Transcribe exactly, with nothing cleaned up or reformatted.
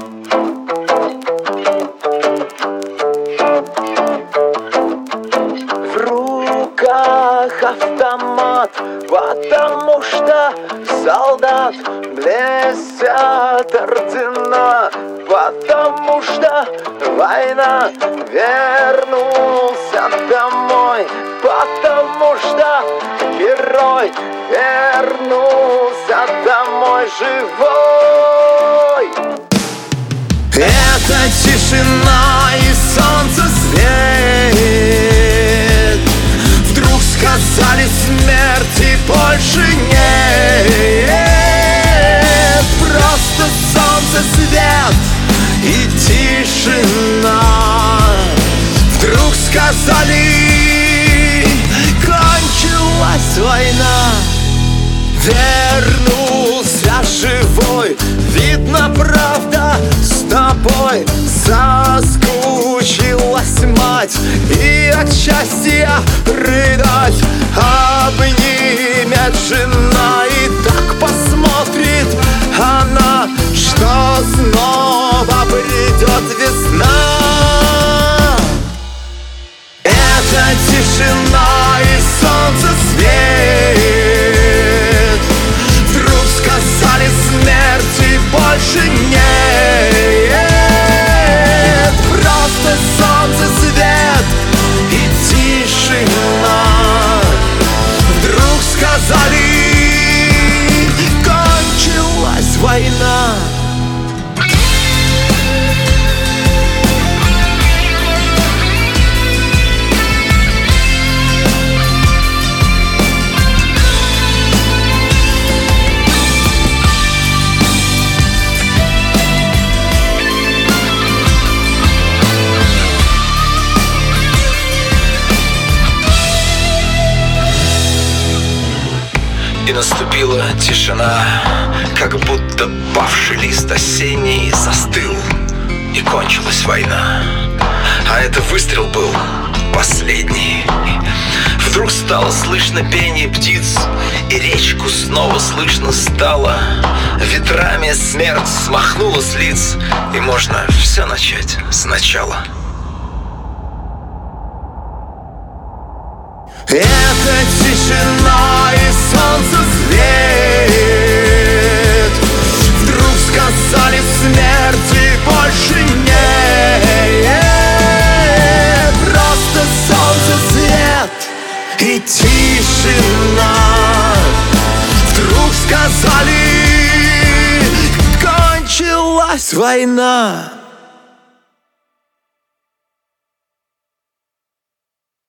В руках автомат, потому что солдат блестят ордена, потому что война. Вернулся домой, потому что герой вернулся домой живой. Это тишина и солнце свет. Вдруг сказали смерти больше нет. Просто солнце свет и тишина. Вдруг сказали, кончилась война. Вернулся живой, видно, правда, с тобой. Соскучилась мать и от счастья рыдать. Обнимет жена и так посмотрит она, что снова придет весна. Это тишина и солнце свет. Вдруг сказали смерти больше нет. Просто солнце свет и тишина. Вдруг сказали, кончилась война. И наступила тишина, как будто павший лист осенний застыл, и кончилась война. А это выстрел был последний. Вдруг стало слышно пение птиц, и речку снова слышно стало. Ветрами смерть смахнула с лиц, и можно все начать сначала. Это тишина и солнце свет. Вдруг сказали смерти больше нет. Просто солнце свет и тишина. Вдруг сказали, кончилась война.